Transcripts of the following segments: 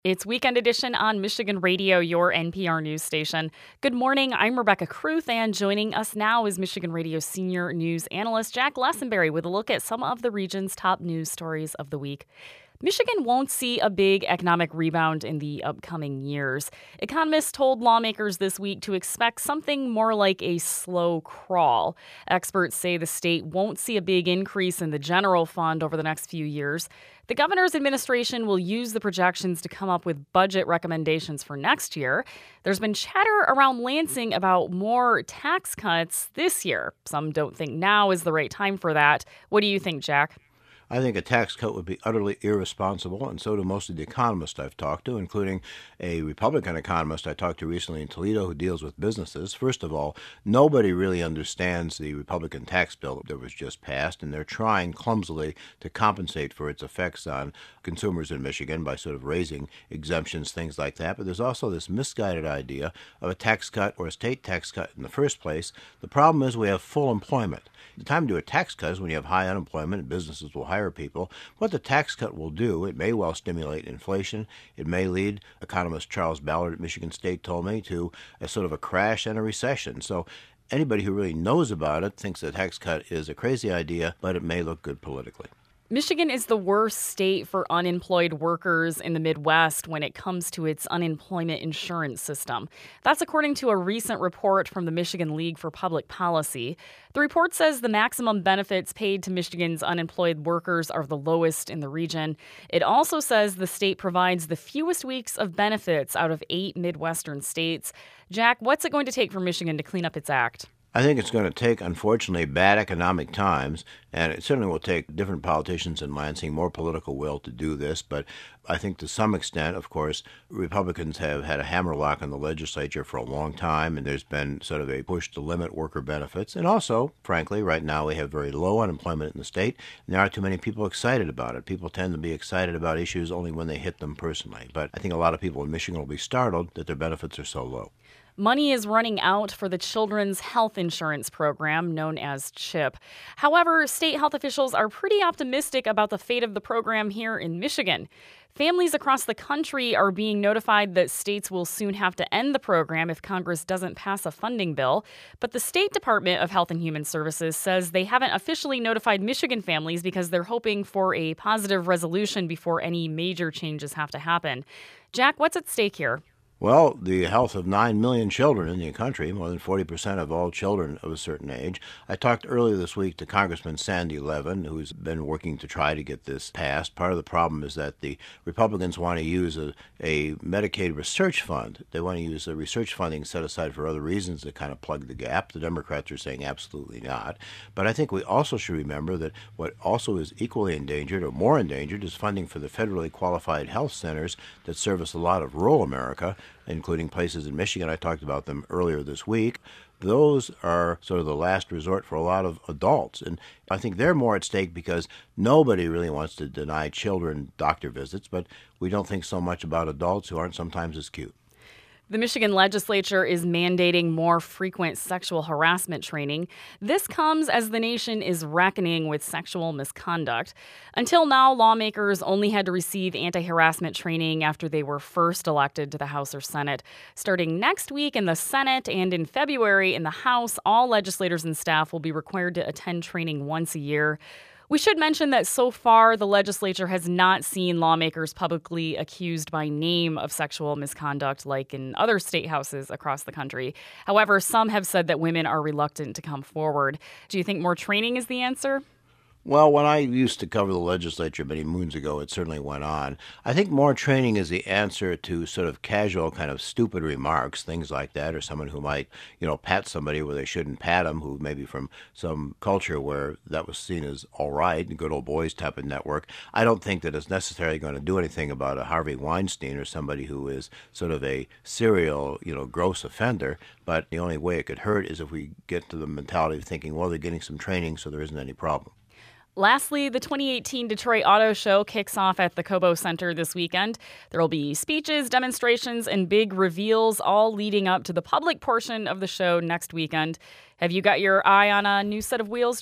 It's Weekend Edition on Michigan Radio, your NPR news station. Good morning, I'm Rebecca Kruth, and joining us now is Michigan Radio senior news analyst Jack Lessenberry with a look at some of the region's top news stories of the week. Michigan won't see a big economic rebound in the upcoming years. Economists told lawmakers this week to expect something more like a slow crawl. Experts say the state won't see a big increase in the general fund over the next few years. The governor's administration will use the projections to come up with budget recommendations for next year. There's been chatter around Lansing about more tax cuts this year. Some don't think now is the right time for that. What do you think, Jack? I think a tax cut would be utterly irresponsible, and so do most of the economists I've talked to, including a Republican economist I talked to recently in Toledo who deals with businesses. First of all, nobody really understands the Republican tax bill that was just passed, and they're trying clumsily to compensate for its effects on consumers in Michigan by sort of raising exemptions, things like that. But there's also this misguided idea of a tax cut or a state tax cut in the first place. The problem is we have full employment. The time to do a tax cut is when you have high unemployment and businesses will hire people. What the tax cut will do, it may well stimulate inflation. It may lead, economist Charles Ballard at Michigan State told me, to a sort of a crash and a recession. So anybody who really knows about it thinks the tax cut is a crazy idea, but it may look good politically. Michigan is the worst state for unemployed workers in the Midwest when it comes to its unemployment insurance system. That's according to a recent report from the Michigan League for Public Policy. The report says the maximum benefits paid to Michigan's unemployed workers are the lowest in the region. It also says the state provides the fewest weeks of benefits out of 8 Midwestern states. Jack, what's it going to take for Michigan to clean up its act? I think it's going to take, unfortunately, bad economic times, and it certainly will take different politicians in Lansing more political will to do this. But I think to some extent, of course, Republicans have had a hammerlock on the legislature for a long time, and there's been sort of a push to limit worker benefits. And also, frankly, right now we have very low unemployment in the state, and there aren't too many people excited about it. People tend to be excited about issues only when they hit them personally. But I think a lot of people in Michigan will be startled that their benefits are so low. Money is running out for the Children's Health Insurance Program, known as CHIP. However, state health officials are pretty optimistic about the fate of the program here in Michigan. Families across the country are being notified that states will soon have to end the program if Congress doesn't pass a funding bill. But the State Department of Health and Human Services says they haven't officially notified Michigan families because they're hoping for a positive resolution before any major changes have to happen. Jack, what's at stake here? Well, the health of 9 million children in the country, more than 40% of all children of a certain age. I talked earlier this week to Congressman Sandy Levin, who's been working to try to get this passed. Part of the problem is that the Republicans want to use a Medicaid research fund. They want to use the research funding set aside for other reasons to kind of plug the gap. The Democrats are saying absolutely not. But I think we also should remember that what also is equally endangered or more endangered is funding for the federally qualified health centers that service a lot of rural America, including places in Michigan. I talked about them earlier this week. Those are sort of the last resort for a lot of adults. And I think they're more at stake because nobody really wants to deny children doctor visits, but we don't think so much about adults who aren't sometimes as cute. The Michigan legislature is mandating more frequent sexual harassment training. This comes as the nation is reckoning with sexual misconduct. Until now, lawmakers only had to receive anti-harassment training after they were first elected to the House or Senate. Starting next week in the Senate and in February in the House, all legislators and staff will be required to attend training once a year. We should mention that so far, the legislature has not seen lawmakers publicly accused by name of sexual misconduct like in other state houses across the country. However, some have said that women are reluctant to come forward. Do you think more training is the answer? Well, when I used to cover the legislature many moons ago, it certainly went on. I think more training is the answer to sort of casual kind of stupid remarks, things like that, or someone who might, pat somebody where they shouldn't pat them, who maybe from some culture where that was seen as all right, good old boys type of network. I don't think that it's necessarily going to do anything about a Harvey Weinstein or somebody who is sort of a serial, gross offender. But the only way it could hurt is if we get to the mentality of thinking, well, they're getting some training, so there isn't any problem. Lastly, the 2018 Detroit Auto Show kicks off at the Cobo Center this weekend. There will be speeches, demonstrations, and big reveals, all leading up to the public portion of the show next weekend. Have you got your eye on a new set of wheels, Jack?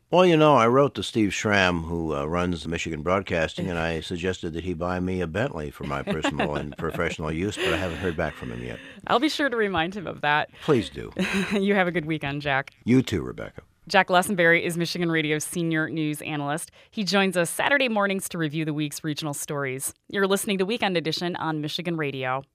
Well, I wrote to Steve Schramm, who runs Michigan Broadcasting, and I suggested that he buy me a Bentley for my personal and professional use, but I haven't heard back from him yet. I'll be sure to remind him of that. Please do. You have a good weekend, Jack. You too, Rebecca. Jack Lessenberry is Michigan Radio's senior news analyst. He joins us Saturday mornings to review the week's regional stories. You're listening to Weekend Edition on Michigan Radio.